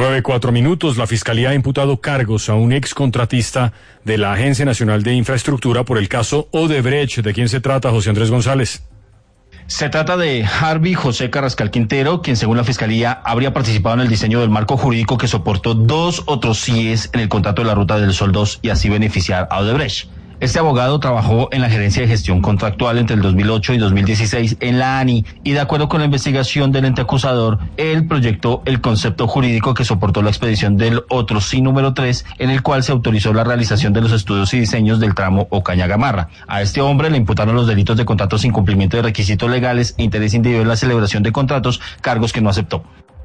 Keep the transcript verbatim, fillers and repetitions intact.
Nueve, cuatro minutos. La Fiscalía ha imputado cargos a un excontratista de la Agencia Nacional de Infraestructura por el caso Odebrecht. ¿De quién se trata, José Andrés González? Se trata de Harvey José Carrascal Quintero, quien según la Fiscalía habría participado en el diseño del marco jurídico que soportó dos otros C I Es en el contrato de la Ruta del Sol dos y así beneficiar a Odebrecht. Este abogado trabajó en la Gerencia de Gestión Contractual entre el dos mil ocho y dos mil dieciséis en la ANI y de acuerdo con la investigación del ente acusador, él proyectó el concepto jurídico que soportó la expedición del otro C I número tres, en el cual se autorizó la realización de los estudios y diseños del tramo Ocaña-Gamarra. A este hombre le imputaron los delitos de contratos sin cumplimiento de requisitos legales, interés indebido en la celebración de contratos, cargos que no aceptó.